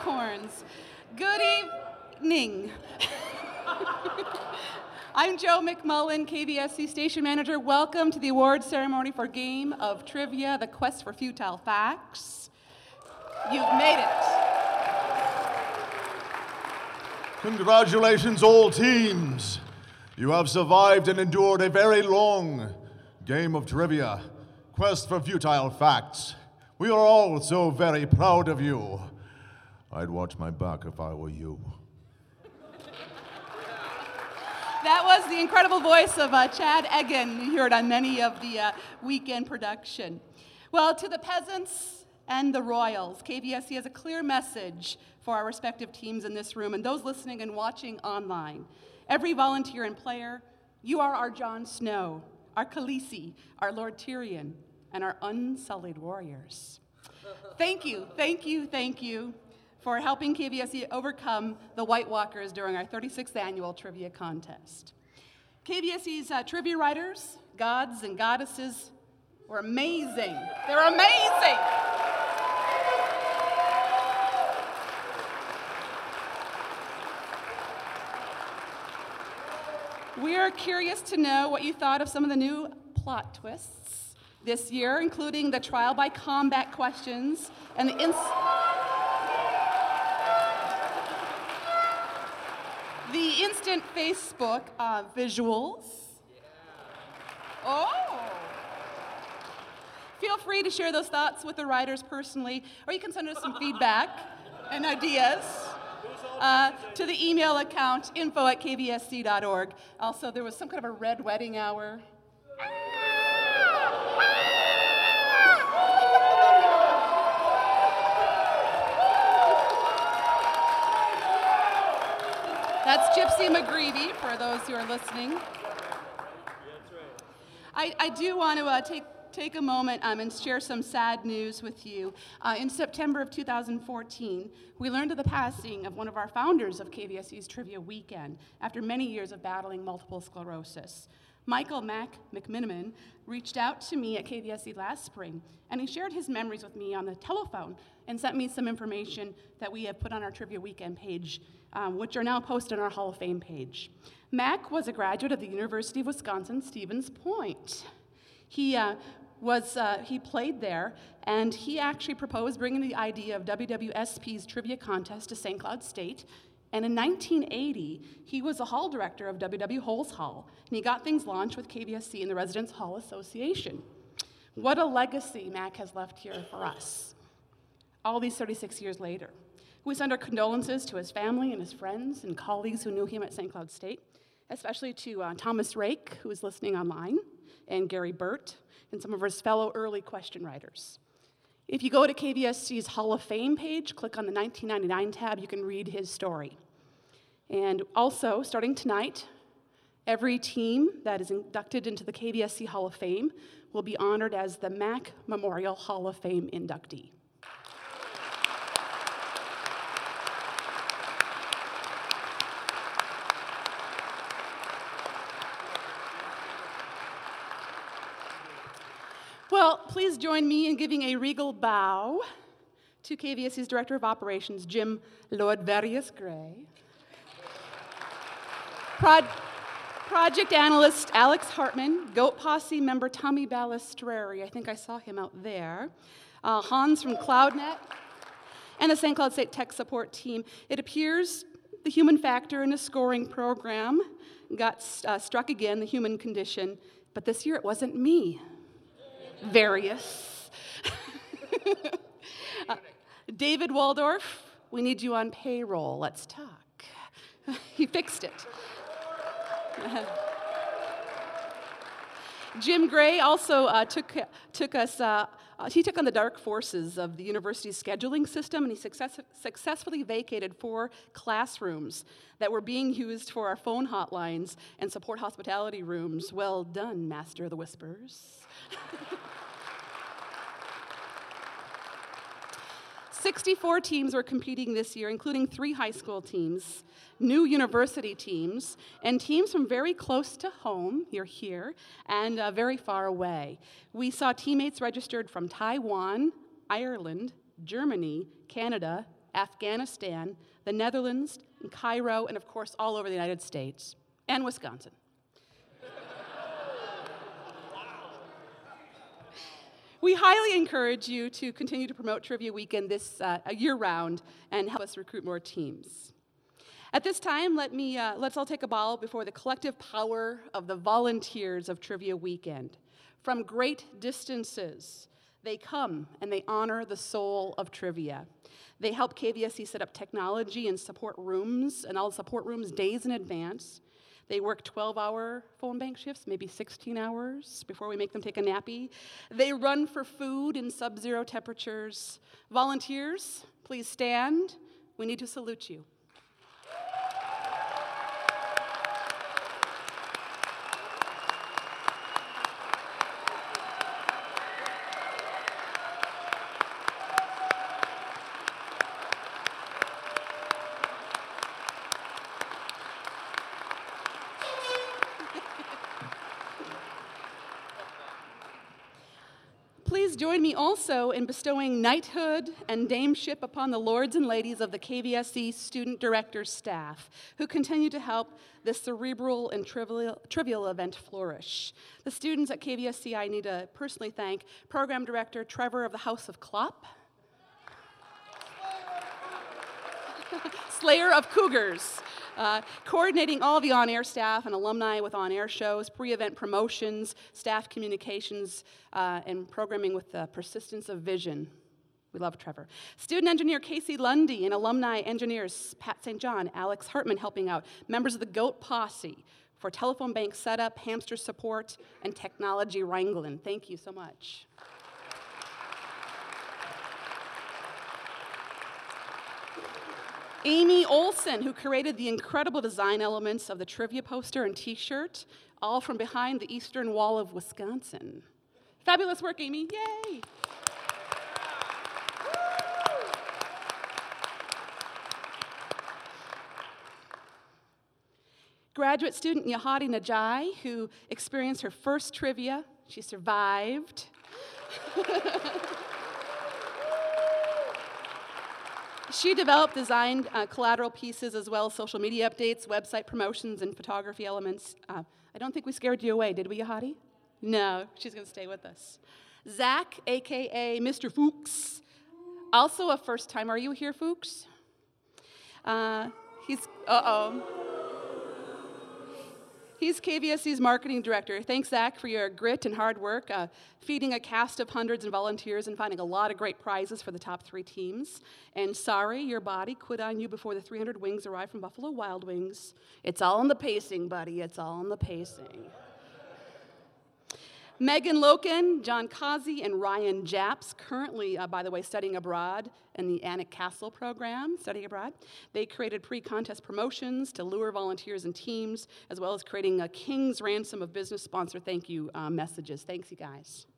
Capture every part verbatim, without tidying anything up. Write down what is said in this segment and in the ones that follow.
Longhorns. Good evening. I'm Jo McMullen, K V S C Station Manager. Welcome to the awards ceremony for Game of Trivia, the quest for futile facts. You've made it. Congratulations, all teams. You have survived and endured a very long game of trivia, quest for futile facts. We are all so very proud of you. I'd watch my back if I were you. That was the incredible voice of uh, Chad Egan. You hear it on many of the uh, weekend production. Well, to the peasants and the royals, K V S C has a clear message for our respective teams in this room and those listening and watching online. Every volunteer and player, you are our Jon Snow, our Khaleesi, our Lord Tyrion, and our unsullied warriors. Thank you, thank you, thank you for helping K V S C overcome the White Walkers during our thirty-sixth annual trivia contest. K V S C's uh, trivia writers, gods and goddesses, were amazing. They're amazing. We are curious to know what you thought of some of the new plot twists this year, including the trial by combat questions and the ins the instant Facebook uh, visuals. Oh! Feel free to share those thoughts with the writers personally, or you can send us some feedback and ideas uh, to the email account info at k v s c dot org. Also, there was some kind of a red wedding hour. That's Gypsy McGreevy, for those who are listening. I, I do want to uh, take, take a moment um, and share some sad news with you. Uh, in September of two thousand fourteen, we learned of the passing of one of our founders of K V S C's Trivia Weekend after many years of battling multiple sclerosis. Michael Mac McMiniman reached out to me at K V S C last spring, and he shared his memories with me on the telephone and sent me some information that we have put on our Trivia Weekend page, um, which are now posted on our Hall of Fame page. Mac was a graduate of the University of Wisconsin Stevens Point. He uh, was uh, he played there, and he actually proposed bringing the idea of W W S P's trivia contest to Saint Cloud State. And in nineteen eighty, he was the hall director of W W Holes Hall, and he got things launched with K V S C and the Residence Hall Association. What a legacy Mac has left here for us, all these thirty-six years later. We send our condolences to his family and his friends and colleagues who knew him at Saint Cloud State, especially to uh, Thomas Rake, who is listening online, and Gary Burt, and some of his fellow early question writers. If you go to K V S C's Hall of Fame page, click on the nineteen ninety-nine tab, you can read his story. And also, starting tonight, every team that is inducted into the K V S C Hall of Fame will be honored as the Mac Memorial Hall of Fame inductee. Well, please join me in giving a regal bow to K V S C's Director of Operations, Jim Lord Various Gray. Pro Project Analyst Alex Hartman, Goat Posse member Tommy Balistreri, I think I saw him out there, uh, Hans from CloudNet, and the Saint Cloud State Tech Support Team. It appears the human factor in a scoring program got uh, struck again, the human condition, but this year it wasn't me. Various. uh, David Waldorf, we need you on payroll. Let's talk. He fixed it. Jim Gray also uh, took took us. Uh, uh, he took on the dark forces of the university's scheduling system, and he success successfully vacated four classrooms that were being used for our phone hotlines and support hospitality rooms. Well done, Master of the Whispers. sixty-four teams were competing this year, including three high school teams, new university teams, and teams from very close to home, you're here, and uh, very far away. We saw teammates registered from Taiwan, Ireland, Germany, Canada, Afghanistan, the Netherlands, and Cairo, and of course all over the United States and Wisconsin. We highly encourage you to continue to promote Trivia Weekend this uh, year-round and help us recruit more teams. At this time, let me, uh, let's all take a bow before the collective power of the volunteers of Trivia Weekend. From great distances, they come and they honor the soul of trivia. They help K V S C set up technology and support rooms, and all support rooms days in advance. They work twelve-hour phone bank shifts, maybe sixteen hours before we make them take a nappy. They run for food in sub-zero temperatures. Volunteers, please stand. We need to salute you. Please join me also in bestowing knighthood and dameship upon the lords and ladies of the K V S C Student Directors staff, who continue to help this cerebral and trivial, trivial event flourish. The students at K V S C I need to personally thank Program Director Trevor of the House of Klopp, Slayer of Cougars, Uh, coordinating all the on-air staff and alumni with on-air shows, pre-event promotions, staff communications, uh, and programming with the persistence of vision. We love Trevor. Student engineer Casey Lundy and alumni engineers Pat Saint John, Alex Hartman helping out, members of the GOAT Posse for telephone bank setup, hamster support, and technology wrangling. Thank you so much. Amy Olson, who created the incredible design elements of the trivia poster and t-shirt, all from behind the eastern wall of Wisconsin. Fabulous work, Amy, yay! Graduate student Yahadi Najai, who experienced her first trivia. She survived. She developed, designed uh, collateral pieces as well as social media updates, website promotions, and photography elements. Uh, I don't think we scared you away, did we, Yahadi? No, she's going to stay with us. Zach, a k a. Mister Fuchs, also a first time. Are you here, Fuchs? Uh, he's, uh-oh. He's K V S C's marketing director. Thanks, Zach, for your grit and hard work, uh, feeding a cast of hundreds and volunteers and finding a lot of great prizes for the top three teams. And sorry, your body quit on you before the three hundred wings arrived from Buffalo Wild Wings. It's all in the pacing, buddy. It's all in the pacing. Megan Loken, John Kazi, and Ryan Japs, currently, uh, by the way, studying abroad in the Anik Castle program, studying abroad. They created pre-contest promotions to lure volunteers and teams, as well as creating a king's ransom of business sponsor thank you uh, messages. Thanks, you guys.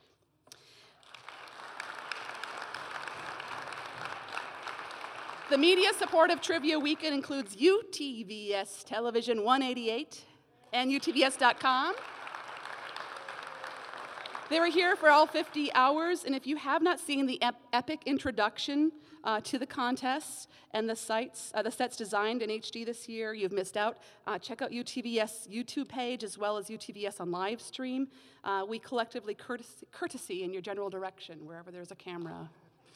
The media support of Trivia Weekend includes U T V S Television one eighty-eight and U T V S dot com. They were here for all fifty hours, and if you have not seen the ep epic introduction uh, to the contests and the sites, uh, the sets designed in H D this year, you've missed out. Uh, check out U T V S YouTube page as well as U T V S on live stream. Uh, we collectively courtesy, courtesy in your general direction wherever there's a camera.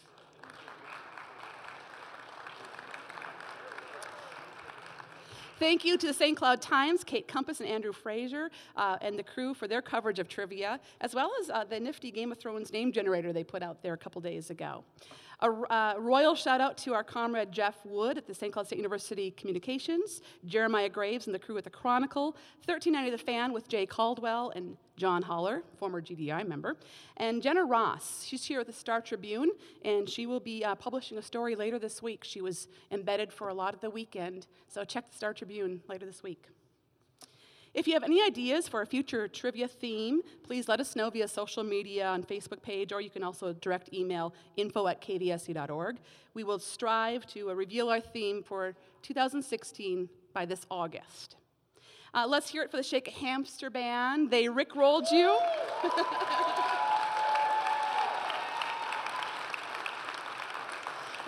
Thank you to the Saint Cloud Times, Kate Compass and Andrew Fraser, uh, and the crew for their coverage of trivia, as well as uh, the nifty Game of Thrones name generator they put out there a couple days ago. A uh, royal shout out to our comrade Jeff Wood at the Saint Cloud State University Communications, Jeremiah Graves and the crew at the Chronicle, thirteen ninety The Fan with Jay Caldwell and John Holler, former G D I member, and Jenna Ross. She's here at the Star Tribune, and she will be uh, publishing a story later this week. She was embedded for a lot of the weekend, so check the Star Tribune later this week. If you have any ideas for a future trivia theme, please let us know via social media on Facebook page, or you can also direct email info at k v s c dot org. We will strive to uh, reveal our theme for two thousand sixteen by this August. Uh, let's hear it for the Shake a Hamster Band. They rickrolled you.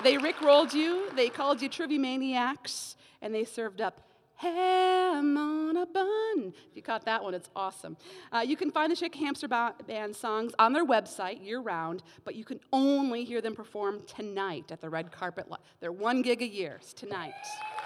They rickrolled you, they called you trivia maniacs, and they served up ham on a bun. If you caught that one, it's awesome. Uh, you can find the Shake Hamster ba- Band songs on their website year-round, but you can only hear them perform tonight at the Red Carpet. Li- They're one gig a year. It's tonight.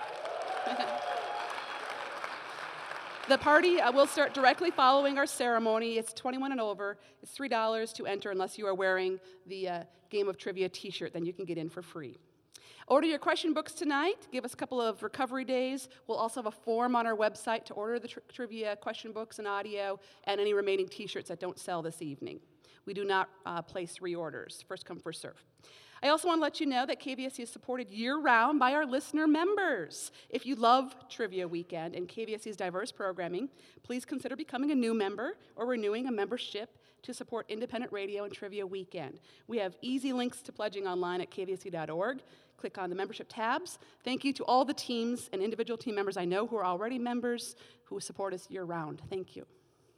The party uh, will start directly following our ceremony. It's twenty-one and over. It's three dollars to enter unless you are wearing the uh, Game of Trivia t-shirt. Then you can get in for free. Order your question books tonight. Give us a couple of recovery days. We'll also have a form on our website to order the tri- trivia question books and audio and any remaining t-shirts that don't sell this evening. We do not uh, place reorders. First come, first serve. I also want to let you know that K V S C is supported year-round by our listener members. If you love Trivia Weekend and K V S C's diverse programming, please consider becoming a new member or renewing a membership to support independent radio and Trivia Weekend. We have easy links to pledging online at k v s c dot org. Click on the membership tabs. Thank you to all the teams and individual team members I know who are already members who support us year-round. Thank you.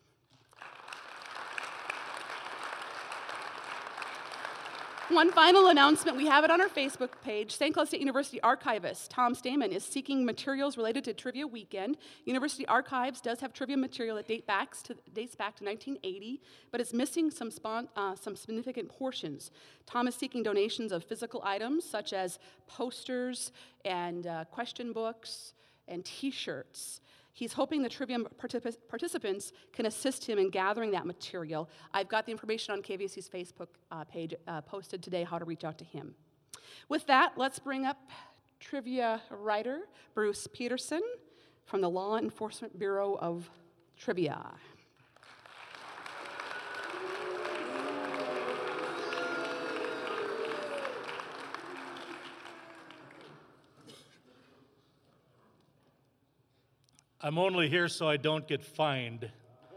One final announcement, we have it on our Facebook page. Saint Cloud State University archivist Tom Stamen is seeking materials related to Trivia Weekend. University Archives does have trivia material that date back to, dates back to nineteen eighty, but it's missing some, spon, uh, some significant portions. Tom is seeking donations of physical items such as posters and uh, question books and t-shirts. He's hoping the trivia particip- participants can assist him in gathering that material. I've got the information on K V S C's Facebook uh, page uh, posted today, how to reach out to him. With that, let's bring up trivia writer Bruce Peterson from the Law Enforcement Bureau of Trivia. I'm only here so I don't get fined.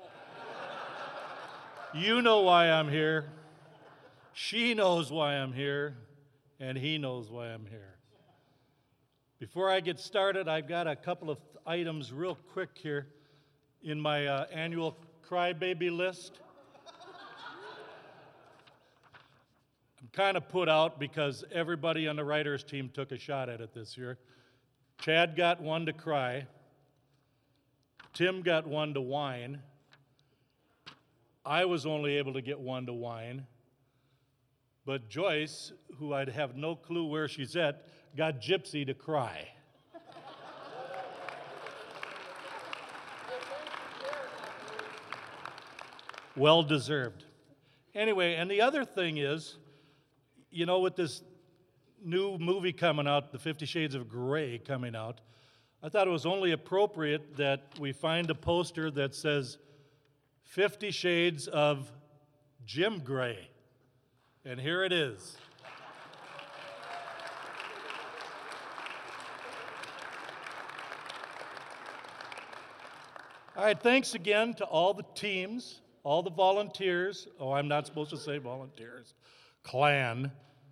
You know why I'm here. She knows why I'm here. And he knows why I'm here. Before I get started, I've got a couple of items real quick here in my uh, annual crybaby list. I'm kind of put out because everybody on the writers' team took a shot at it this year. Chad got one to cry. Tim got one to whine. I was only able to get one to whine. But Joyce, who I'd have no clue where she's at, got Gypsy to cry. Well deserved. Anyway, and the other thing is, you know, with this new movie coming out, the Fifty Shades of Grey coming out, I thought it was only appropriate that we find a poster that says Fifty Shades of Jim Gray. And here it is. All right, thanks again to all the teams, all the volunteers. Oh, I'm not supposed to say volunteers. Clan.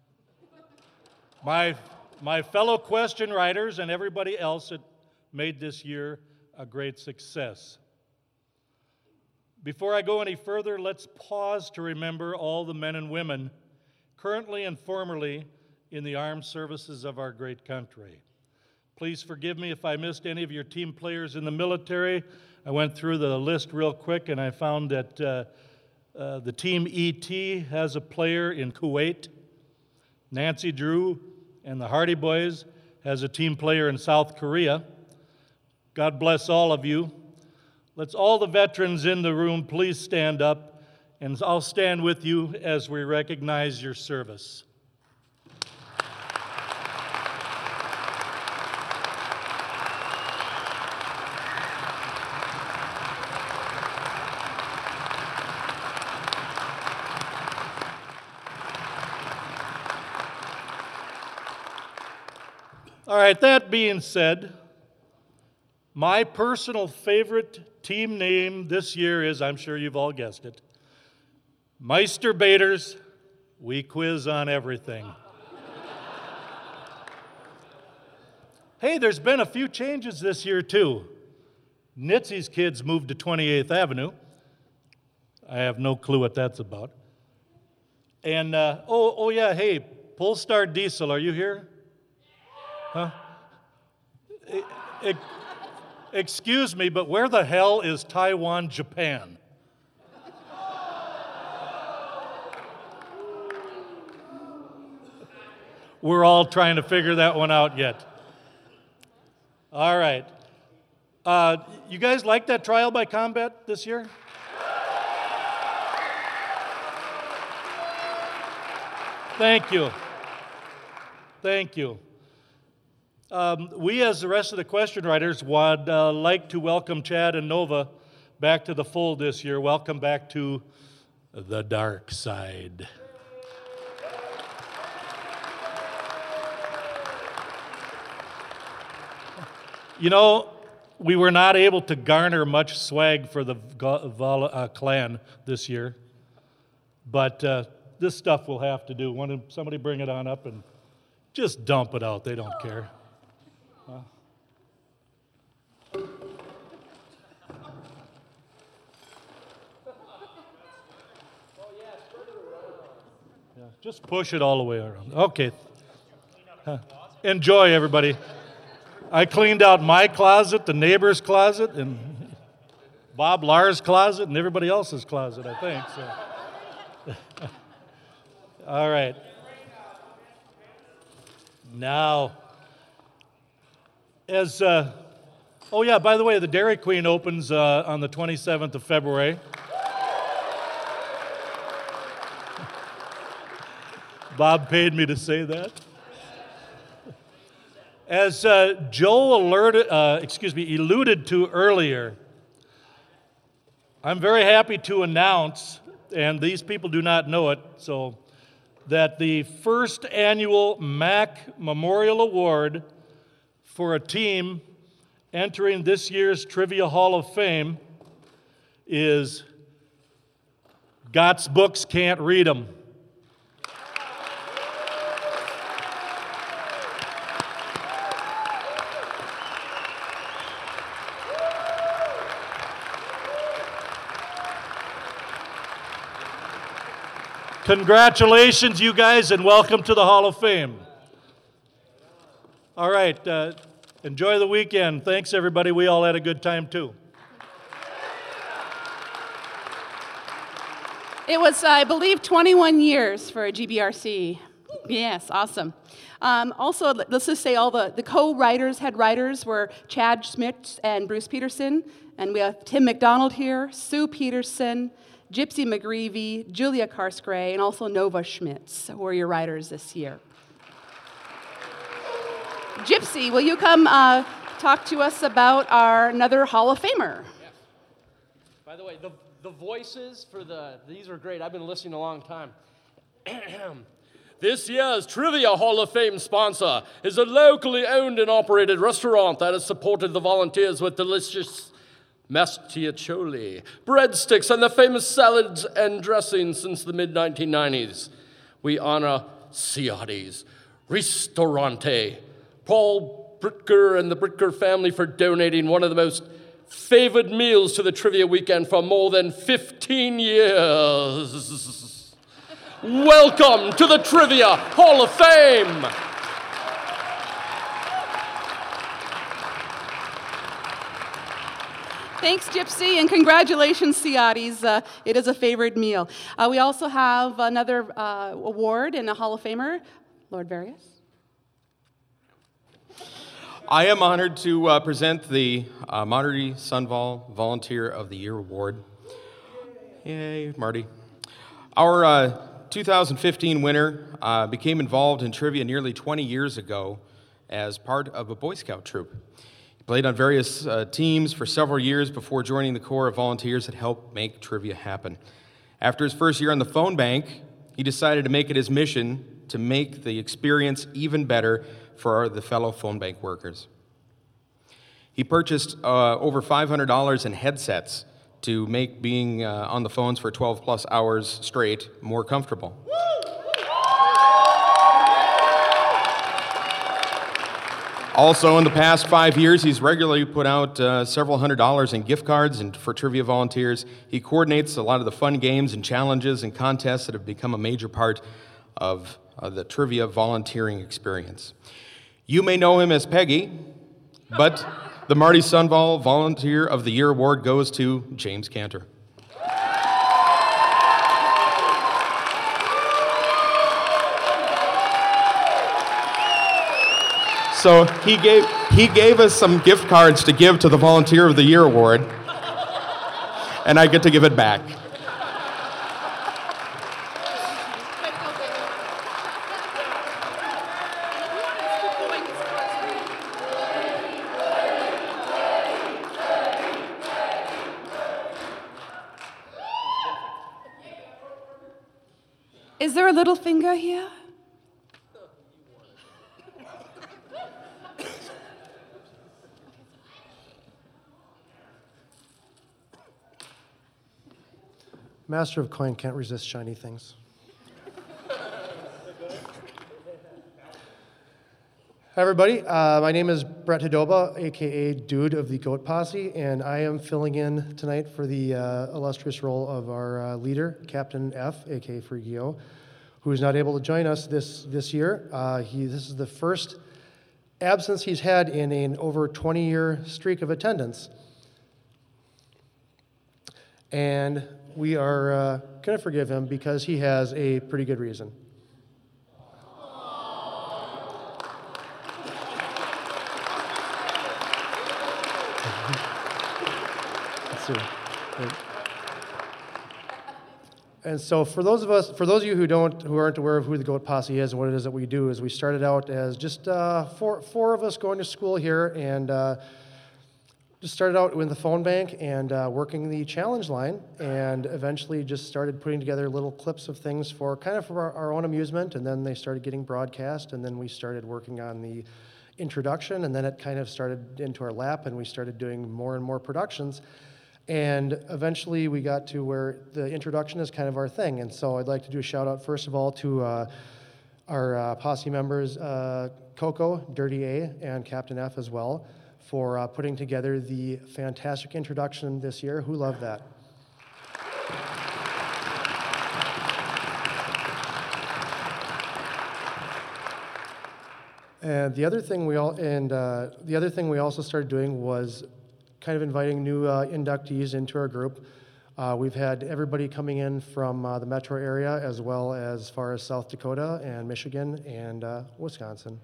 My, my fellow question writers and everybody else that made this year a great success. Before I go any further, let's pause to remember all the men and women currently and formerly in the armed services of our great country. Please forgive me if I missed any of your team players in the military. I went through the list real quick and I found that uh, uh, the team E T has a player in Kuwait. Nancy Drew and the Hardy Boys has a team player in South Korea. God bless all of you. Let's all the veterans in the room please stand up, and I'll stand with you as we recognize your service. All right, that being said, my personal favorite team name this year is, I'm sure you've all guessed it, Meister Baiters. We quiz on everything. Hey, there's been a few changes this year, too. Nitsy's kids moved to twenty-eighth Avenue. I have no clue what that's about. And, uh, oh, oh yeah, hey, Polestar Diesel, are you here? Huh? E- e- excuse me, but where the hell is Taiwan, Japan? We're all trying to figure that one out yet. All right. Uh, you guys like that trial by combat this year? Thank you. Thank you. Um, we, as the rest of the question writers, would uh, like to welcome Chad and Nova back to the fold this year. Welcome back to the dark side. You know, we were not able to garner much swag for the Vol- uh, clan this year, but uh, this stuff we'll have to do. Want somebody bring it on up and just dump it out. They don't care. Huh? Yeah, just push it all the way around. Okay. Huh. Enjoy, everybody. I cleaned out my closet, the neighbor's closet, and Bob Lahr's closet, and everybody else's closet, I think. So. All right. Now, as, uh, oh yeah, by the way, the Dairy Queen opens uh, on the twenty-seventh of February. Bob paid me to say that. As uh, Joe alerted, uh, excuse me, alluded to earlier, I'm very happy to announce, and these people do not know it, so that the first annual M A C Memorial Award for a team entering this year's Trivia Hall of Fame is Got's Books Can't Read 'Em. Congratulations, you guys, and welcome to the Hall of Fame. All right, uh, enjoy the weekend. Thanks, everybody. We all had a good time, too. It was, I believe, twenty-one years for G B R C. Yes, awesome. Um, also, let's just say all the, the co-writers, head writers, were Chad Schmidt and Bruce Peterson, and we have Tim McDonald here, Sue Peterson, Gypsy McGreevy, Julia Karsgray, and also Nova Schmitz, who are your writers this year. Gypsy, will you come uh, talk to us about our another Hall of Famer? Yes. By the way, the, the voices for the, these are great. I've been listening a long time. This year's Trivia Hall of Fame sponsor is a locally owned and operated restaurant that has supported the volunteers with delicious mastiaccioli, breadsticks, and the famous salads and dressings since the mid nineteen nineties. We honor Ciotti's Ristorante, Paul Britker and the Britker family for donating one of the most favored meals to the Trivia Weekend for more than fifteen years. Welcome to the Trivia Hall of Fame. Thanks, Gypsy, and congratulations, Ciotti's. Uh, it is a favored meal. Uh, we also have another uh, award and a Hall of Famer, Lord Various. I am honored to uh, present the uh, Marty Sunval Volunteer of the Year Award. Yay, Marty. Our uh, two thousand fifteen winner uh, became involved in trivia nearly twenty years ago as part of a Boy Scout troop. He played on various uh, teams for several years before joining the Corps of Volunteers that helped make trivia happen. After his first year on the phone bank, he decided to make it his mission to make the experience even better for our, the fellow phone bank workers. He purchased uh, over five hundred dollars in headsets to make being uh, on the phones for twelve plus hours straight more comfortable. Also, in the past five years, he's regularly put out uh, several hundred dollars in gift cards and for trivia volunteers. He coordinates a lot of the fun games and challenges and contests that have become a major part of uh, the trivia volunteering experience. You may know him as Peggy, but the Marty Sunval Volunteer of the Year award goes to James Cantor. So he gave, he gave us some gift cards to give to the Volunteer of the Year award, and I get to give it back. Is there a little finger here? Master of Coin can't resist shiny things. Hi, everybody. Uh, my name is Brett Hidoba, a k a. Dude of the Goat Posse, and I am filling in tonight for the uh, illustrious role of our uh, leader, Captain F, a k a. Frigio, who is not able to join us this, this year. Uh, he, this is the first absence he's had in an over twenty-year streak of attendance. And we are uh, going to forgive him because he has a pretty good reason. Let's see. And so for those of us, for those of you who don't, who aren't aware of who the Goat Posse is and what it is that we do, is we started out as just uh, four, four of us going to school here, and uh, just started out with the phone bank and uh, working the challenge line, and eventually just started putting together little clips of things for kind of for our, our own amusement, and then they started getting broadcast, and then we started working on the introduction, and then it kind of started into our lap, and we started doing more and more productions, and eventually we got to where the introduction is kind of our thing. And so I'd like to do a shout out first of all to uh, our uh, posse members, uh, Coco, Dirty A, and Captain F as well, for uh, putting together the fantastic introduction this year. Who loved that? And the other thing we all and uh, the other thing we also started doing was kind of inviting new uh, inductees into our group. Uh, we've had everybody coming in from uh, the metro area, as well as far as South Dakota and Michigan and uh, Wisconsin.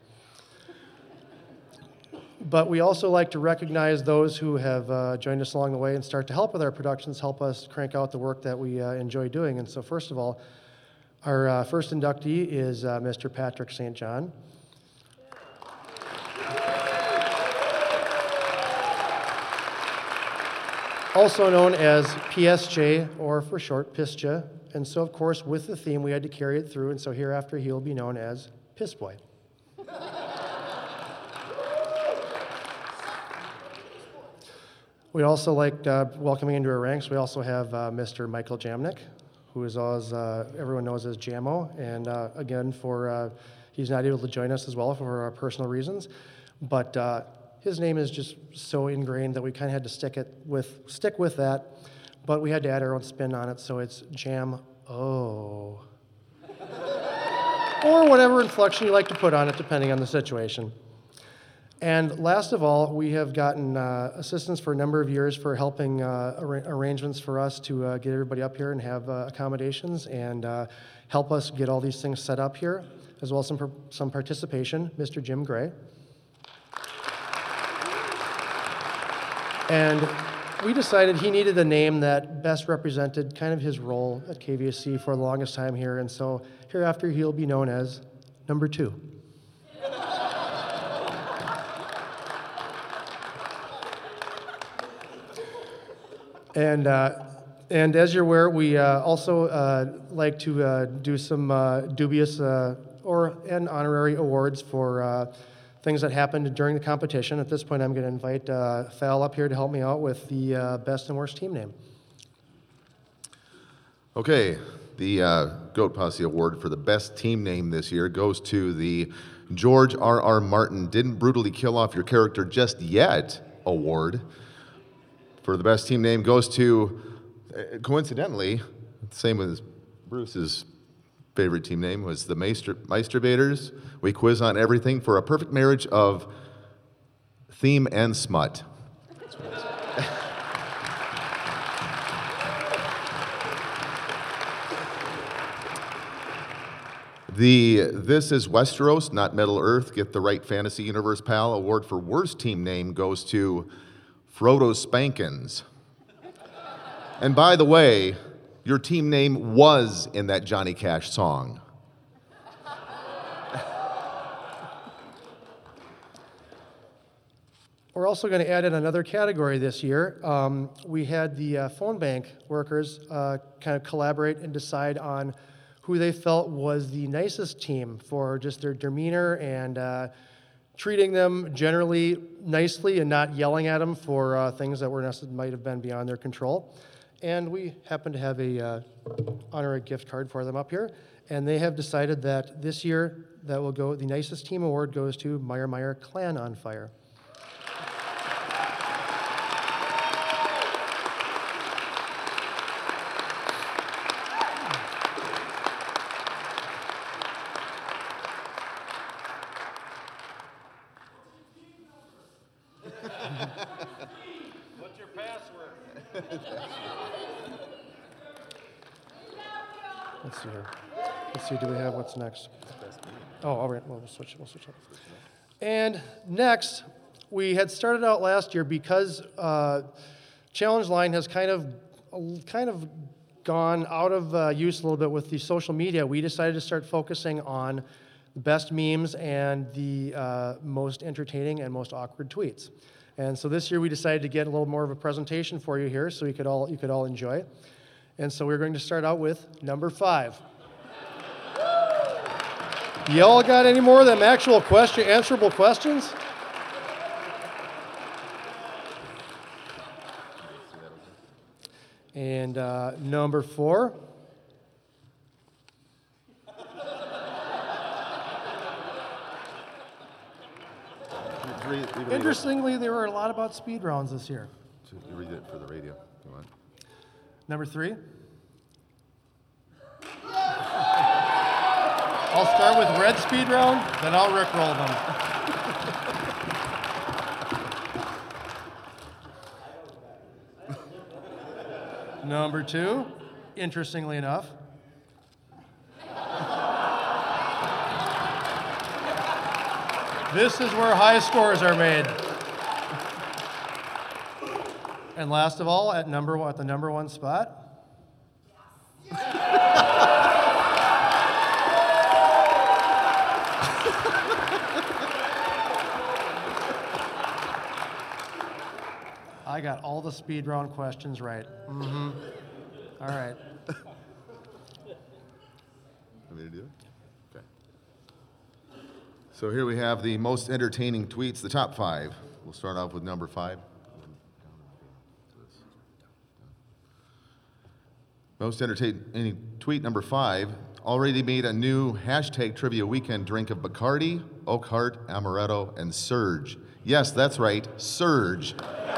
But we also like to recognize those who have uh, joined us along the way and start to help with our productions, help us crank out the work that we uh, enjoy doing. And so first of all, our uh, first inductee is uh, Mister Patrick Saint John. Also known as P S J, or for short, Pisja. And so, of course, with the theme, we had to carry it through, and so hereafter he'll be known as Piss Boy. We also like uh, welcoming into our ranks, we also have uh, Mister Michael Jamnick, who is always, uh, everyone knows as Jamo, and uh, again, for uh, he's not able to join us as well for uh, personal reasons, but uh, his name is just so ingrained that we kind of had to stick it with stick with that, but we had to add our own spin on it, so it's Jam O, or whatever inflection you like to put on it, depending on the situation. And last of all, we have gotten uh, assistance for a number of years for helping uh, ar- arrangements for us to uh, get everybody up here and have uh, accommodations and uh, help us get all these things set up here, as well as some, per- some participation, Mister Jim Gray. And we decided he needed a name that best represented kind of his role at K V S C for the longest time here, and so hereafter he'll be known as Number Two. And uh, and as you're aware, we uh, also uh, like to uh, do some uh, dubious uh, or and honorary awards for uh, things that happened during the competition. At this point, I'm going to invite uh, Fal up here to help me out with the uh, best and worst team name. Okay, the uh, Goat Posse Award for the best team name this year goes to the George R R. Martin Didn't Brutally Kill Off Your Character Just Yet award. For the best team name goes to, uh, coincidentally, same as Bruce's favorite team name was the Meister, Meisterbaters. We quiz on everything for a perfect marriage of theme and smut. The This is Westeros, Not Middle Earth, Get the Right Fantasy Universe Pal award for worst team name goes to Frodo Spankins. And by the way, your team name was in that Johnny Cash song. We're also going to add in another category this year. Um, we had the uh, phone bank workers uh, kind of collaborate and decide on who they felt was the nicest team for just their demeanor and uh, treating them generally nicely and not yelling at them for uh, things that were necess- might have been beyond their control. And we happen to have a uh, honorary gift card for them up here. And they have decided that this year that will go, the nicest team award goes to Meyer Meyer Clan on Fire. What's your password? Let's see here. Let's see, do we have what's next? Oh, all right, well, we'll switch, we'll switch up. And next, we had started out last year because uh, Challenge Line has kind of, kind of gone out of uh, use a little bit with the social media. We decided to start focusing on the best memes and the uh, most entertaining and most awkward tweets. And so this year we decided to get a little more of a presentation for you here so you could all, you could all enjoy. And so we're going to start out with number five. Y'all got any more of them actual question, answerable questions? And uh, number four. Interestingly, there were a lot about speed rounds this year. You read it for the radio. Come on. Number three. I'll start with red speed round, then I'll rickroll them. Number two, interestingly enough. This is where high scores are made. And last of all, at number one, at the number one spot. I got all the speed round questions right. Mm-hmm. All right. Want me to do it? Okay. So here we have the most entertaining tweets, the top five. We'll start off with number five. Most entertaining tweet number five. Already made a new hashtag trivia weekend drink of Bacardi, Oakhart, Amaretto, and Surge. Yes, that's right, Surge.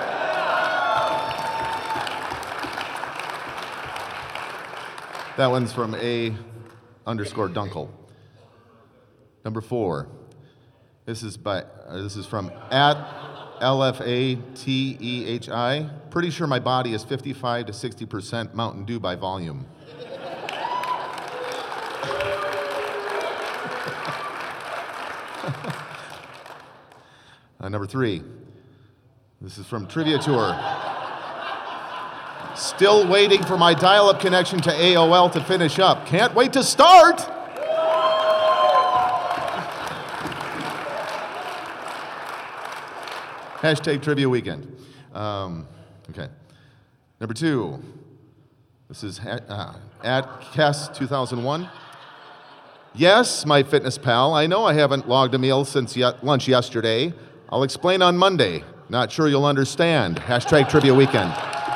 That one's from A underscore Dunkel. Number four. This is by uh, this is from at L F A T E H I. Pretty sure my body is fifty-five to sixty percent Mountain Dew by volume. uh, number three. This is from Trivia Tour. Still waiting for my dial-up connection to A O L to finish up. Can't wait to start! Hashtag Trivia Weekend. Um, okay. Number two. This is ha- uh, at Cass two thousand one. Yes, my fitness pal, I know I haven't logged a meal since ye- lunch yesterday. I'll explain on Monday. Not sure you'll understand. Hashtag Trivia Weekend.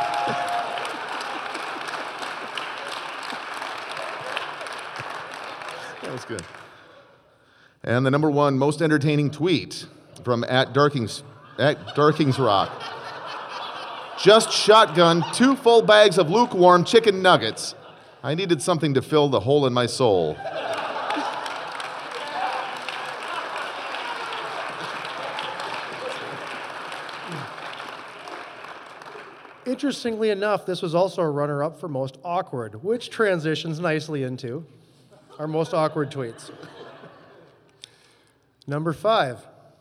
That was good. And the number one most entertaining tweet from at Darkings, at Darkings Rock. Just shotgun two full bags of lukewarm chicken nuggets. I needed something to fill the hole in my soul. Interestingly enough, this was also a runner-up for most awkward, which transitions nicely into our most awkward tweets. Number five.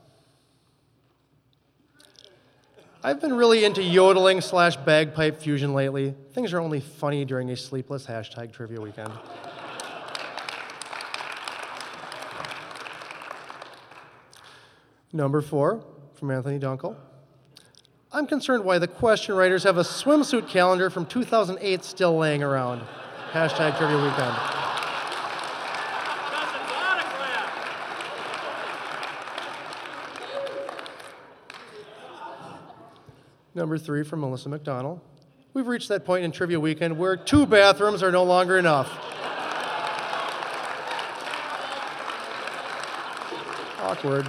I've been really into yodeling slash bagpipe fusion lately. Things are only funny during a sleepless hashtag trivia weekend. Number four, from Anthony Dunkel. I'm concerned why the question writers have a swimsuit calendar from two thousand eight still laying around. Hashtag trivia weekend. Number three from Melissa McDonald. We've reached that point in Trivia Weekend where two bathrooms are no longer enough. Awkward.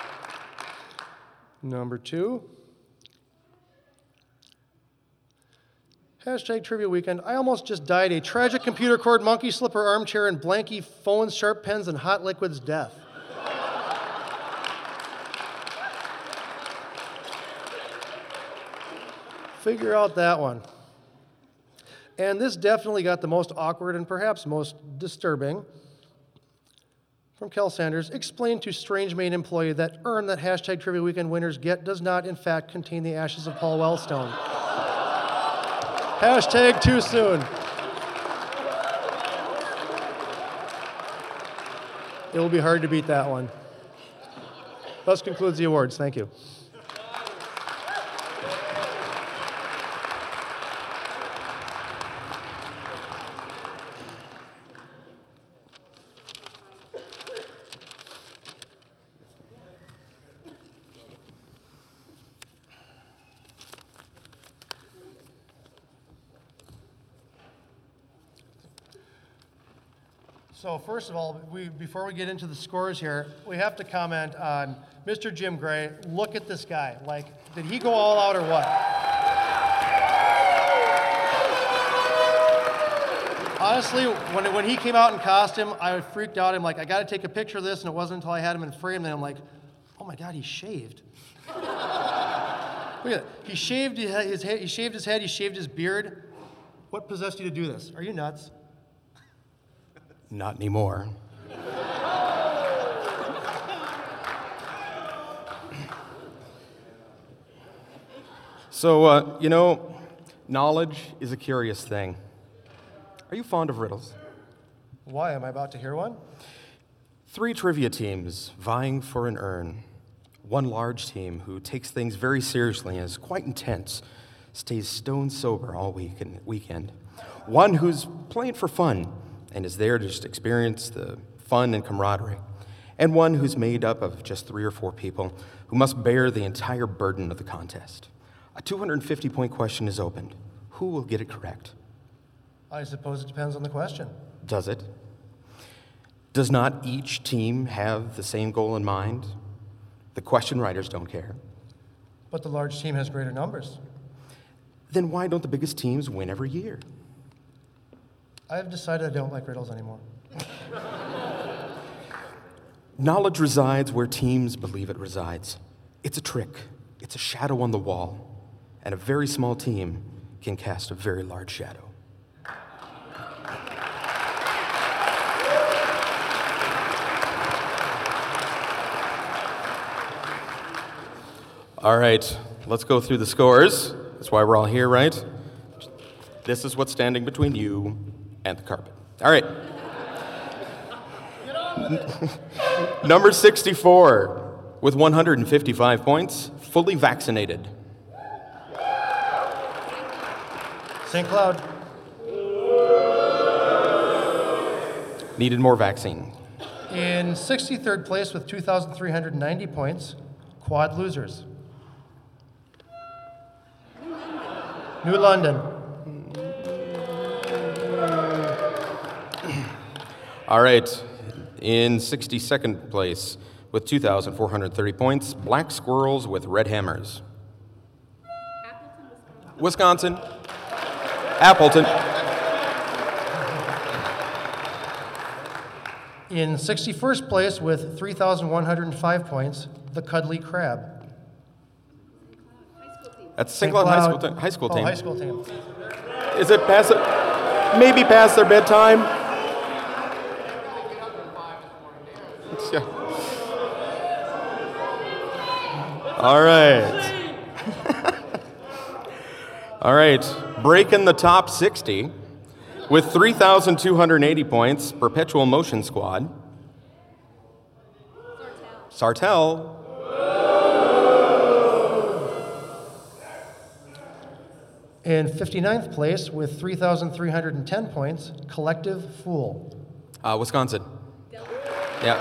Number two. Hashtag Trivia Weekend. I almost just died a tragic computer cord, monkey slipper armchair, and blanky phones, sharp pens, and hot liquids death. Figure out that one. And this definitely got the most awkward and perhaps most disturbing. From Kel Sanders, explain to strange Maine employee that urn that hashtag Trivia Weekend winners get does not, in fact, contain the ashes of Paul Wellstone. Hashtag too soon. It will be hard to beat that one. Thus concludes the awards. Thank you. So first of all, we, before we get into the scores here, we have to comment on Mister Jim Gray. Look at this guy. Like, did he go all out or what? Honestly, when, when he came out in costume, I freaked out. I'm like, I got to take a picture of this, and it wasn't until I had him in frame that I'm like, oh my God, he shaved. Look at that. He shaved his head, he shaved his head, he shaved his beard. What possessed you to do this? Are you nuts? Not anymore. So, uh, you know, knowledge is a curious thing. Are you fond of riddles? Why? Am I about to hear one? Three trivia teams vying for an urn. One large team who takes things very seriously and is quite intense, stays stone sober all week and weekend. One who's playing for fun and is there to just experience the fun and camaraderie. And one who's made up of just three or four people who must bear the entire burden of the contest. A two hundred fifty point question is opened. Who will get it correct? I suppose it depends on the question. Does it? Does not each team have the same goal in mind? The question writers don't care. But the large team has greater numbers. Then why don't the biggest teams win every year? I've decided I don't like riddles anymore. Knowledge resides where teams believe it resides. It's a trick. It's a shadow on the wall. And a very small team can cast a very large shadow. All right, let's go through the scores. That's why we're all here, right? This is what's standing between you and the carpet. All right. Number sixty-four, with one hundred fifty-five points, fully vaccinated. Saint Cloud. Needed more vaccine. In sixty-third place with two thousand three hundred ninety points, Quad Losers. New London. All right, in sixty-second place with two thousand four hundred thirty points, Black Squirrels with Red Hammers. Wisconsin. Appleton. In sixty-first place with three thousand one hundred five points, the Cuddly Crab. That's Saint Cloud High School, Cloud- te- high school oh, team. high school team. Is it past it? Maybe past their bedtime? Yeah. All right. All right. Breaking the top sixty with three thousand two hundred eighty points, Perpetual Motion Squad. Sartell. In fifty-ninth place with three thousand three hundred ten points, Collective Fool. Uh, Wisconsin. Yeah.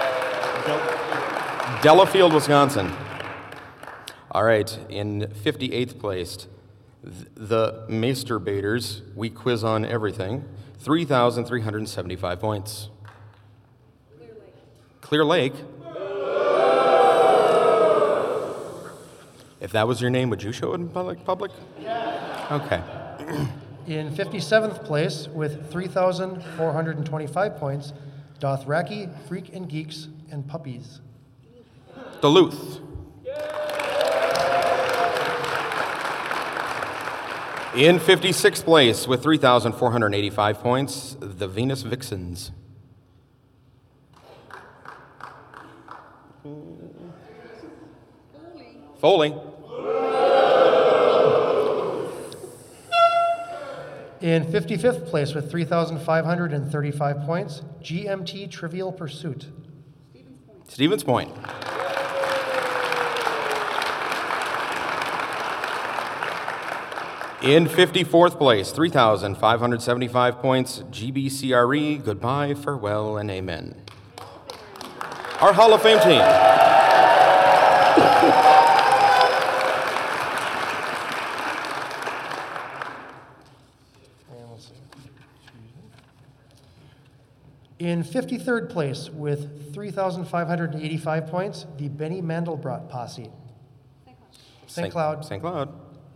Delafield, Wisconsin. All right, in fifty-eighth place, th- the Masterbaters, we quiz on everything, three thousand three hundred seventy-five points. Clear Lake. Clear Lake. If that was your name, would you show it in public? public? Okay. In fifty-seventh place with three thousand four hundred twenty-five points, Dothraki, Freak and Geeks, and Puppies. Duluth. In fifty-sixth place with three thousand four hundred eighty-five points, the Venus Vixens. Foley. In fifty-fifth place with three thousand five hundred thirty-five points, G M T Trivial Pursuit. Stevens Point. In fifty-fourth place, three thousand five hundred seventy-five points, G B C R E, Goodbye, Farewell, and Amen. Our Hall of Fame team. In fifty-third place with three thousand five hundred eighty-five points, the Benny Mandelbrot Posse. Saint Cloud. Saint Cloud.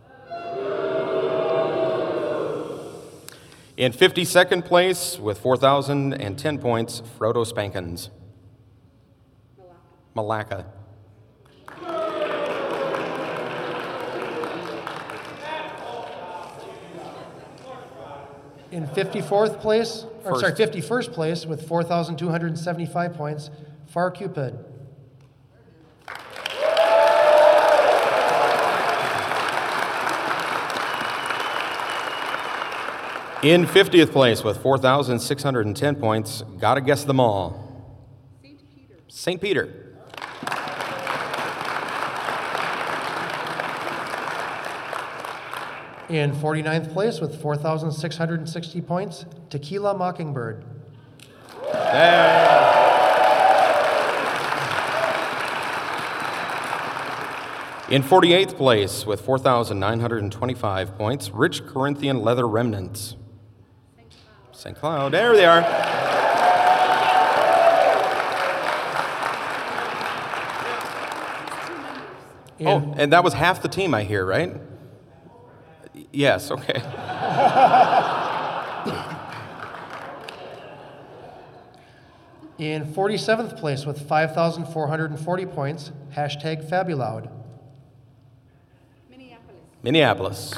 In fifty-second place with four thousand ten points, Frodo Spankins. Malacca. In fifty-fourth place, or First. sorry, fifty-first place with four thousand two hundred seventy-five points, Far Cupid. In fiftieth place with four thousand six hundred ten points, gotta guess them all. Saint Peter. Saint Peter. In forty-ninth place with four thousand six hundred sixty points, Tequila Mockingbird. There. In forty-eighth place with four thousand nine hundred twenty-five points, Rich Corinthian Leather Remnants. Saint Cloud. There they are. In, Oh, and that was half the team, I hear, right? Yes, okay. in forty-seventh place with five thousand four hundred forty points, hashtag Fabuloud. Minneapolis.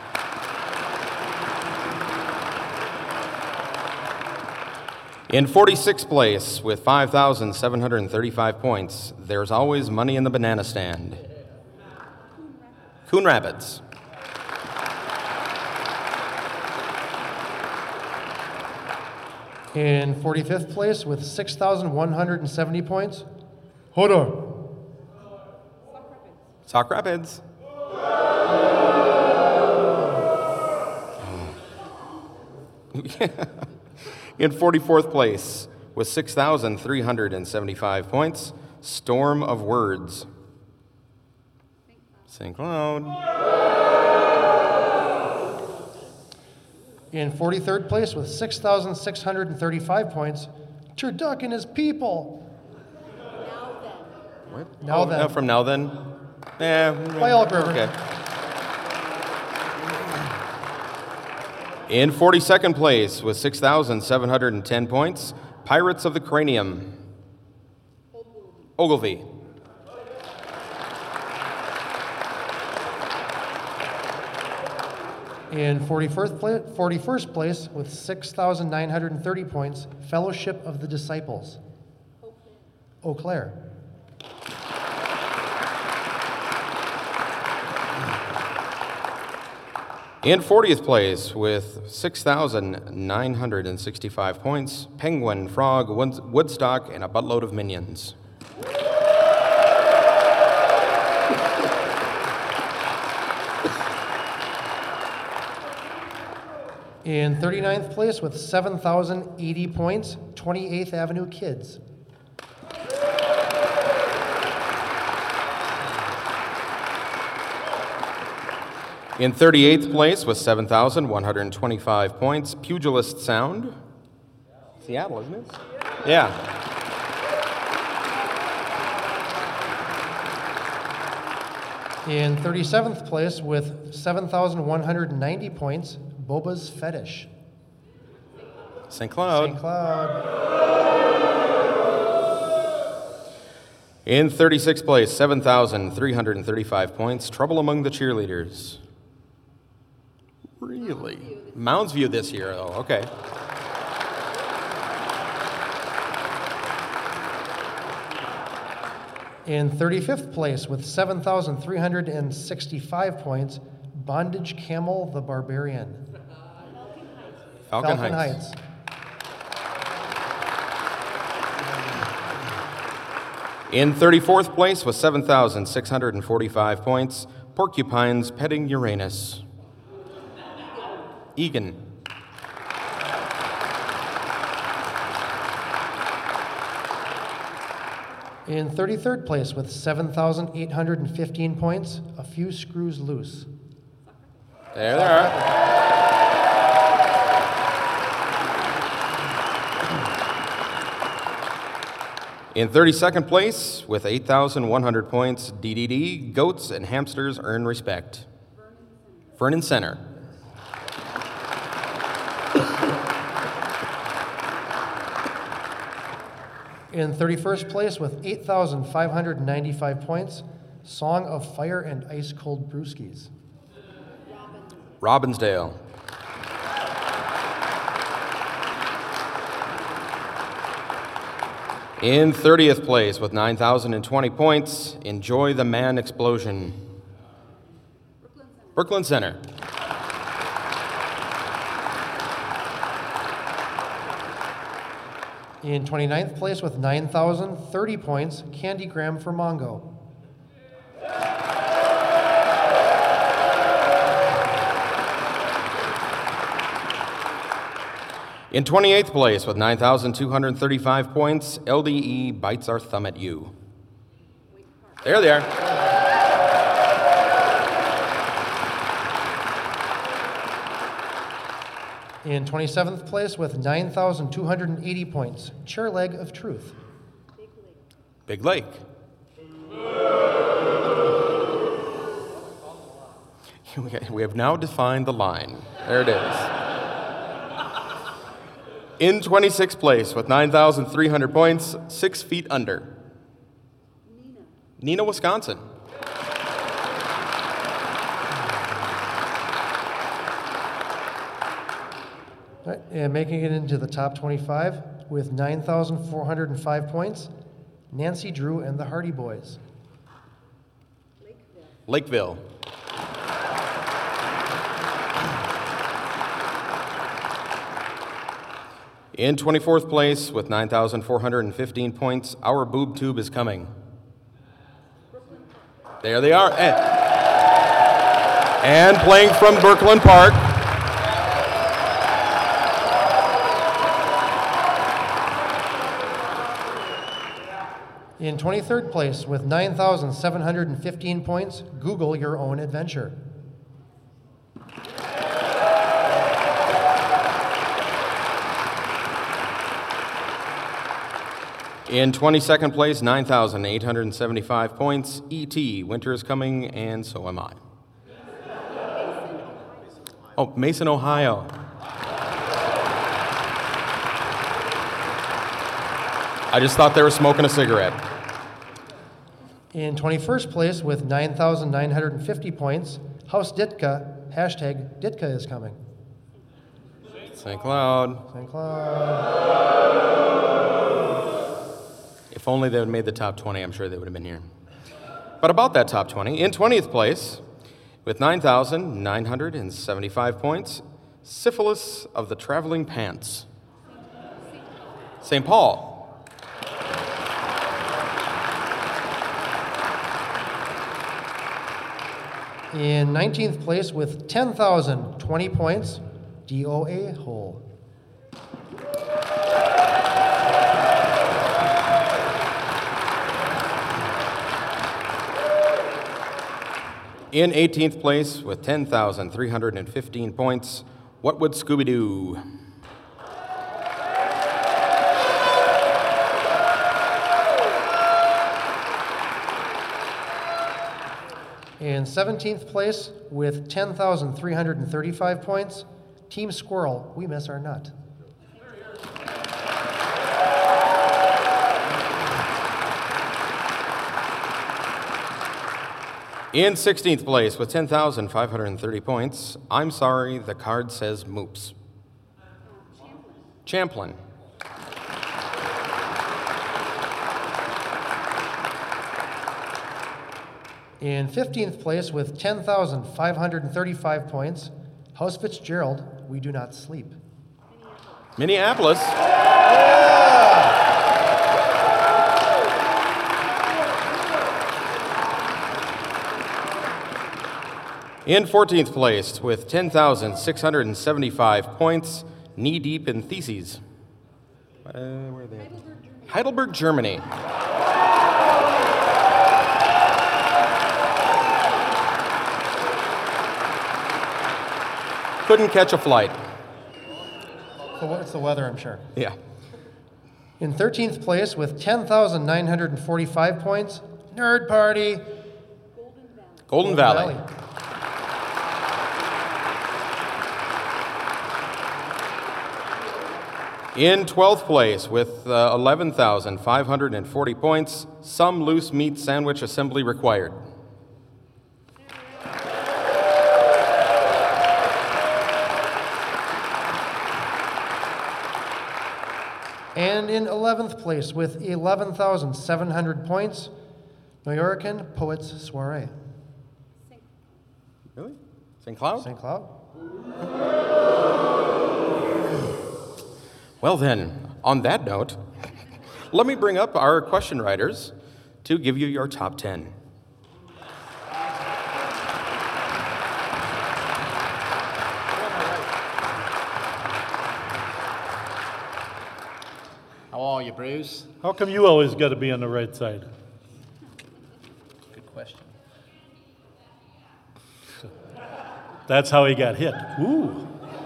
In forty-sixth place with five thousand seven hundred thirty-five points, there's always money in the banana stand. Coon Rapids. In forty-fifth place with six thousand one hundred seventy points, Hodor. Sauk Rapids. In forty-fourth place with six thousand three hundred seventy-five points, Storm of Words. Saint Cloud. In forty-third place with six thousand six hundred thirty-five points, Turduck and his people. What? Now oh, then. no, from now then? Yeah. By Elk River. Okay. In forty-second place with six thousand seven hundred ten points, Pirates of the Cranium. Ogilvy. In forty-first, pla- forty-first place with six thousand nine hundred thirty points, Fellowship of the Disciples. Eau Claire. In fortieth place with six thousand nine hundred sixty-five points, Penguin, Frog, Wood- Woodstock, and a buttload of minions. In thirty-ninth place with seven thousand eighty points, twenty-eighth Avenue Kids. In thirty-eighth place with seven thousand one hundred twenty-five points, Pugilist Sound. Seattle, isn't it? Yeah. In thirty-seventh place with seven thousand one hundred ninety points, Boba's Fetish. Saint Cloud. Saint Cloud. In thirty-sixth place, seven thousand three hundred thirty-five points, Trouble Among the Cheerleaders. Really? Mounds View this year, though. Okay. In thirty-fifth place with seven thousand three hundred sixty-five points, Bondage Camel the Barbarian. Falcon, Falcon Heights. Heights. In thirty-fourth place with seven thousand six hundred forty-five points, Porcupines Petting Uranus. Egan. In thirty-third place with seven thousand eight hundred fifteen points, A Few Screws Loose. There they are. In thirty-second place, with eight thousand one hundred points, D D D, Goats and Hamsters Earn Respect. Vernon Center. In thirty-first place with eight thousand five hundred ninety-five points, Song of Fire and Ice Cold Brewskis. Robbinsdale. In thirtieth place with nine thousand twenty points, Enjoy the Man Explosion. Brooklyn Center. In twenty-ninth place with nine thousand thirty points, Candygram for Mongo. In twenty-eighth place with nine thousand two hundred thirty-five points, L D E Bites Our Thumb at You. There they are. In twenty-seventh place with nine thousand two hundred eighty points, Chair Leg of Truth. Big Lake. We have now defined the line. There it is. In twenty-sixth place with nine thousand three hundred points, Six Feet Under. Nina. Nina, Wisconsin. All right, and making it into the top twenty-five with nine thousand four hundred five points, Nancy Drew and the Hardy Boys. Lakeville. In twenty-fourth place with nine thousand four hundred fifteen points, Our Boob Tube is Coming. There they are. And, and playing from Birkeland Park. In twenty-third place with nine thousand seven hundred fifteen points, Google Your Own Adventure. In twenty-second place, nine thousand eight hundred seventy-five points, E T Winter is Coming, and So Am I. Oh, Mason, Ohio. I just thought they were smoking a cigarette. In twenty-first place with nine thousand nine hundred fifty points, House Ditka, hashtag Ditka is coming. Saint Cloud. Saint Cloud. If only they had made the top twenty, I'm sure they would have been here. But about that top twenty, in twentieth place, with nine thousand nine hundred seventy-five points, Syphilis of the Traveling Pants. Saint Paul. In nineteenth place with ten thousand twenty points, D O A Hole. In eighteenth place with ten thousand three hundred fifteen points, What Would Scooby Do? In seventeenth place with ten thousand three hundred thirty-five points, Team Squirrel, We Miss Our Nut. In sixteenth place with ten thousand five hundred thirty points, I'm Sorry, the Card Says Moops. Champlin. In fifteenth place with ten thousand five hundred thirty-five points, House Fitzgerald, We Do Not Sleep. Minneapolis. In fourteenth place with ten thousand six hundred seventy-five points, Knee Deep in Theses. Uh, where are they? Heidelberg, Germany. Couldn't catch a flight. So it's the weather, I'm sure. Yeah. In thirteenth place with ten thousand nine hundred forty-five points, Nerd Party. Golden Valley. Valley. In twelfth place with uh, eleven thousand five hundred forty points, Some Loose Meat Sandwich Assembly Required. And in eleventh place with eleven thousand seven hundred points, New Yorkin Poets Soiree. Really? Saint Cloud? Saint Cloud? Well then, on that note, let me bring up our question writers to give you your top ten. How are you, Bruce? How come you always got to be on the right side? Good question. That's how he got hit. Ooh.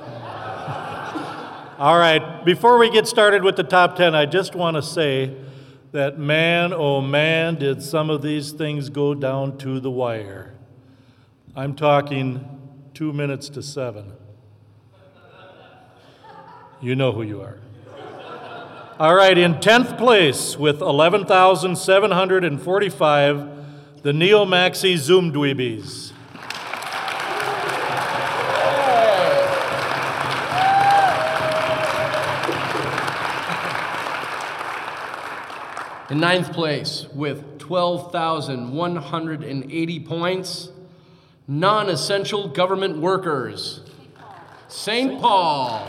All right, before we get started with the top ten, I just want to say that man, oh man, did some of these things go down to the wire. I'm talking two minutes to seven. You know who you are. All right, in tenth place with eleven thousand seven hundred forty-five, the Neo Maxi Zoom Dweebies. In ninth place, with twelve thousand one hundred eighty points, non-essential government workers, Saint Paul.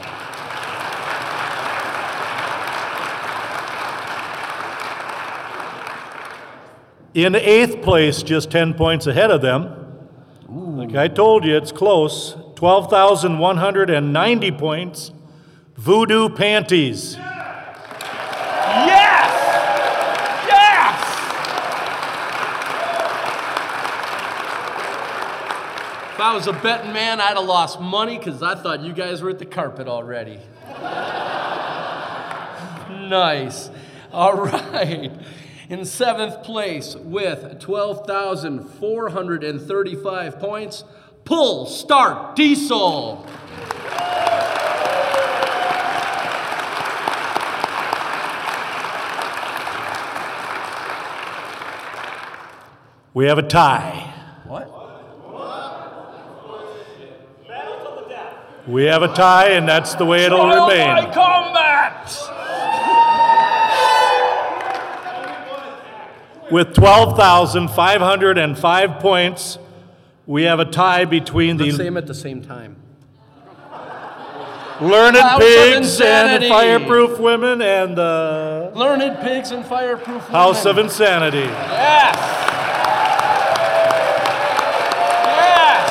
In eighth place, just ten points ahead of them. Ooh. Like I told you, it's close. twelve thousand one hundred ninety points, Voodoo Panties. Yes! Yes! If I was a betting man, I'd have lost money because I thought you guys were at the carpet already. Nice. All right. In seventh place with twelve thousand four hundred thirty-five points, Pull Start Diesel. We have a tie. What? We have a tie, and that's the way it'll Trial remain. by combat! With twelve thousand five hundred five points, we have a tie between Let's say the them at the same time. Learned House of Pigs and Insanity. Fireproof Women and the Learned Pigs and Fireproof House of Women. Insanity. Yes! Yes!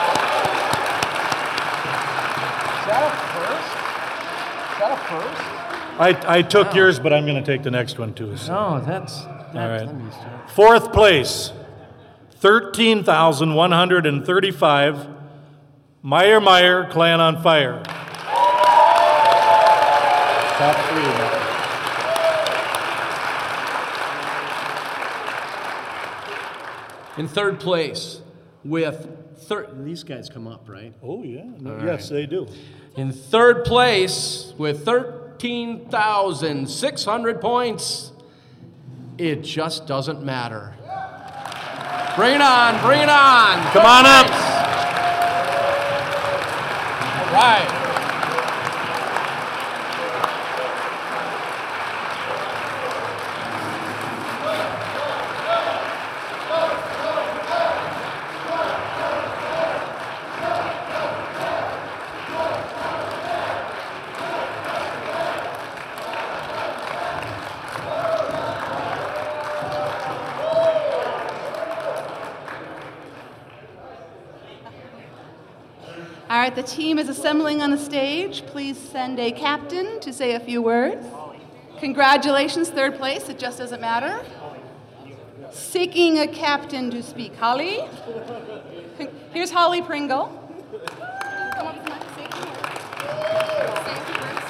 Is that a first? Is that a first? I, I took yours, but I'm going to take the next one too. so. No, that's... That, All right. let me start. Fourth place, thirteen thousand one hundred thirty-five, Meyer Meyer, Clan on Fire. Top three. In third place, with thir- these guys come up, right? Oh, yeah. No, yes, they do. In third place, with thirteen thousand six hundred points, it just doesn't matter. Bring it on, bring it on. Come on up. All right. All right, the team is assembling on the stage. Please send a captain to say a few words. Congratulations, third place. It just doesn't matter. Seeking a captain to speak. Holly? Here's Holly Pringle. Come up to my stage. Say a few words.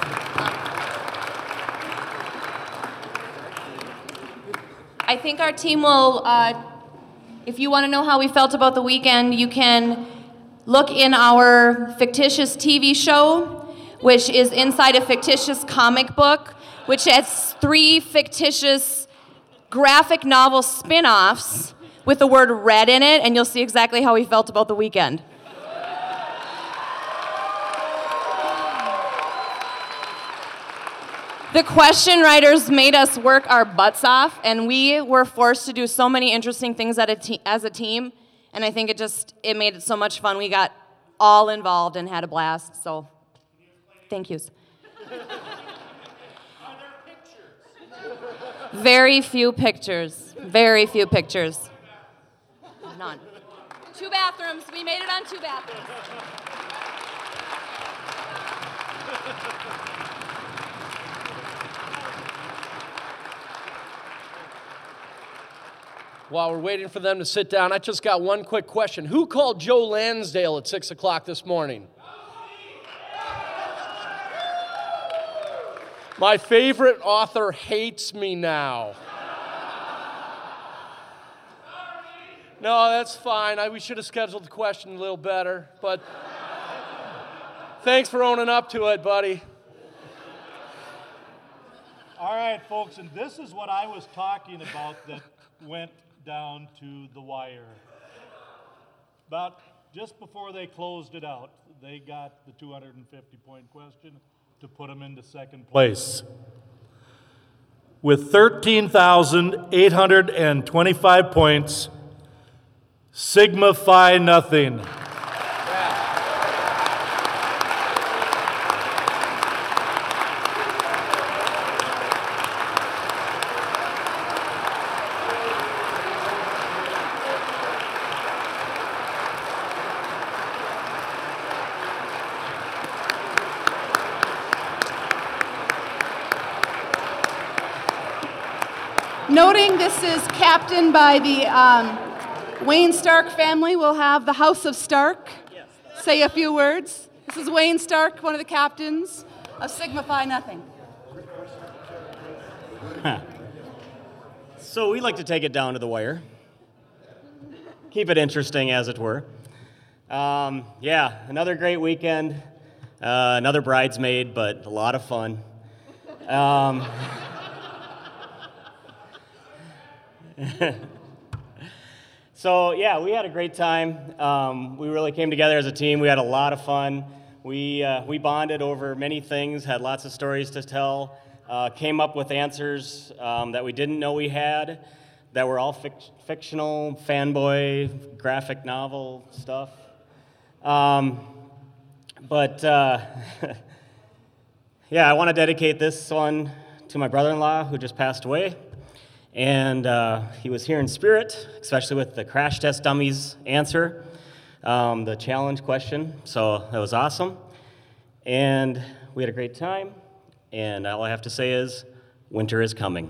I think our team will, uh, if you want to know how we felt about the weekend, you can look in our fictitious T V show, which is inside a fictitious comic book, which has three fictitious graphic novel spin-offs with the word red in it, and you'll see exactly how we felt about the weekend. The question writers made us work our butts off, and we were forced to do so many interesting things at a te- as a team, and I think it just, it made it so much fun. We got all involved and had a blast, so thank yous. Very few pictures, very few pictures. None. Two bathrooms, we made it on two bathrooms. While we're waiting for them to sit down, I just got one quick question. Who called Joe Lansdale at six o'clock this morning? My favorite author hates me now. No, that's fine. I, we should have scheduled the question a little better, but thanks for owning up to it, buddy. All right, folks, and this is what I was talking about that went down to the wire. About just before they closed it out, they got the two hundred fifty point question to put them into second place. With thirteen thousand eight hundred twenty-five points, Sigma Phi Nothing. Noting this is captained by the um, Wayne Stark family, we'll have the House of Stark say a few words. This is Wayne Stark, one of the captains of Sigma Phi Nothing. Huh. So we like to take it down to the wire. Keep it interesting, as it were. Um, yeah, another great weekend. Uh, another bridesmaid, but a lot of fun. Um, So yeah, we had a great time. Um, we really came together as a team. We had a lot of fun. We uh, we bonded over many things, had lots of stories to tell, uh, came up with answers um, that we didn't know we had, that were all fic- fictional, fanboy, graphic novel stuff. Um, but uh, yeah, I want to dedicate this one to my brother-in-law who just passed away. And uh, he was here in spirit, especially with the crash test dummies answer, um, the challenge question. So that was awesome. And we had a great time. And all I have to say is, winter is coming.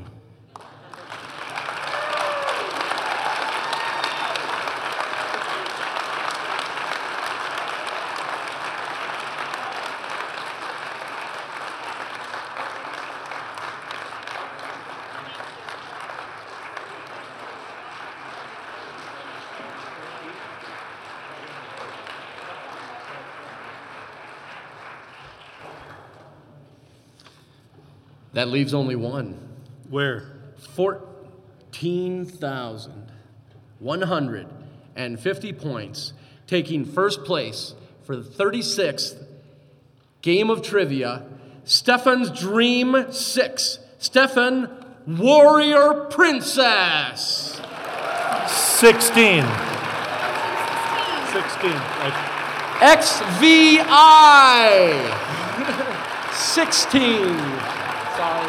That leaves only one. Where? fourteen thousand one hundred fifty points, taking first place for the thirty-sixth Game of Trivia, Stefan's Dream six, Stefan Warrior Princess. sixteen. sixteen. I- X V I. sixteen. Sorry.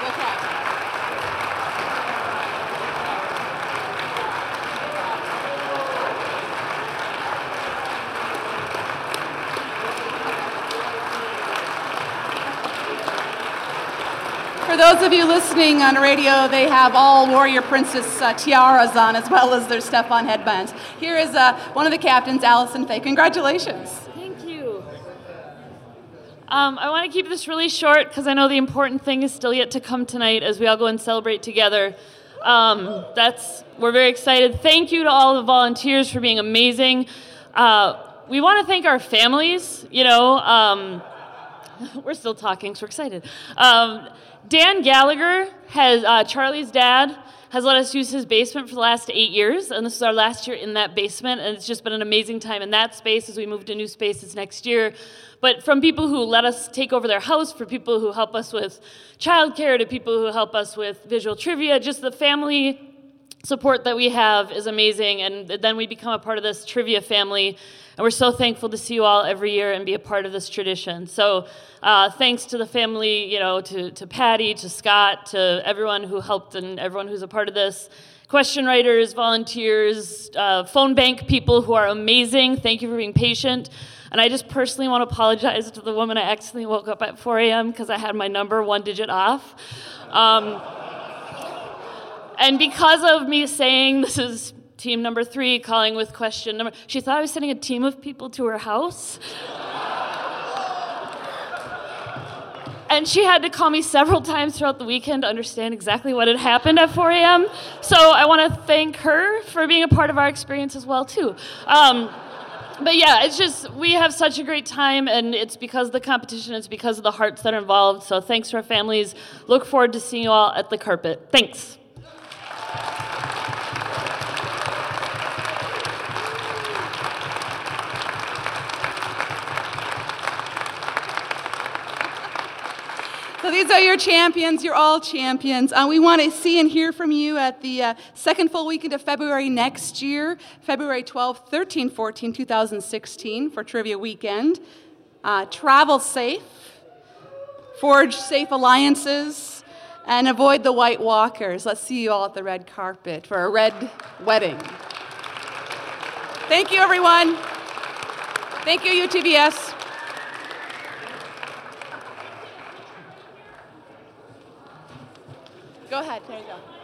For those of you listening on radio, they have all Warrior Princess uh, tiaras on, as well as their Stefan headbands. Here is uh, one of the captains, Allison Fay. Congratulations. Thank you. Um, I want to keep this really short because I know the important thing is still yet to come tonight as we all go and celebrate together. Um, that's we're very excited. Thank you to all the volunteers for being amazing. Uh, we want to thank our families. You know, um, we're still talking, so we're excited. Um, Dan Gallagher has uh, Charlie's dad has let us use his basement for the last eight years, and this is our last year in that basement, and it's just been an amazing time in that space as we move to new spaces next year. But from people who let us take over their house, for people who help us with childcare, to people who help us with visual trivia, just the family support that we have is amazing, and then we become a part of this trivia family, and we're so thankful to see you all every year and be a part of this tradition. So uh, thanks to the family, you know, to, to Patty, to Scott, to everyone who helped and everyone who's a part of this. Question writers, volunteers, uh, phone bank people who are amazing. Thank you for being patient. And I just personally want to apologize to the woman I accidentally woke up at four a.m. because I had my number one digit off. Um, and because of me saying this is team number three, calling with question number, she thought I was sending a team of people to her house. And she had to call me several times throughout the weekend to understand exactly what had happened at four a.m. So I want to thank her for being a part of our experience as well, too. Um, but yeah, it's just, we have such a great time, and it's because of the competition, it's because of the hearts that are involved. So thanks to our families. Look forward to seeing you all at the carpet. Thanks. So these are your champions. You're all champions. Uh, we want to see and hear from you at the uh, second full weekend of February next year, February twelfth, thirteenth, fourteenth, two thousand sixteen for Trivia Weekend. Uh, travel safe, forge safe alliances, and avoid the white walkers. Let's see you all at the red carpet for a red wedding. Thank you, everyone. Thank you, U T V S. Go ahead, there you go.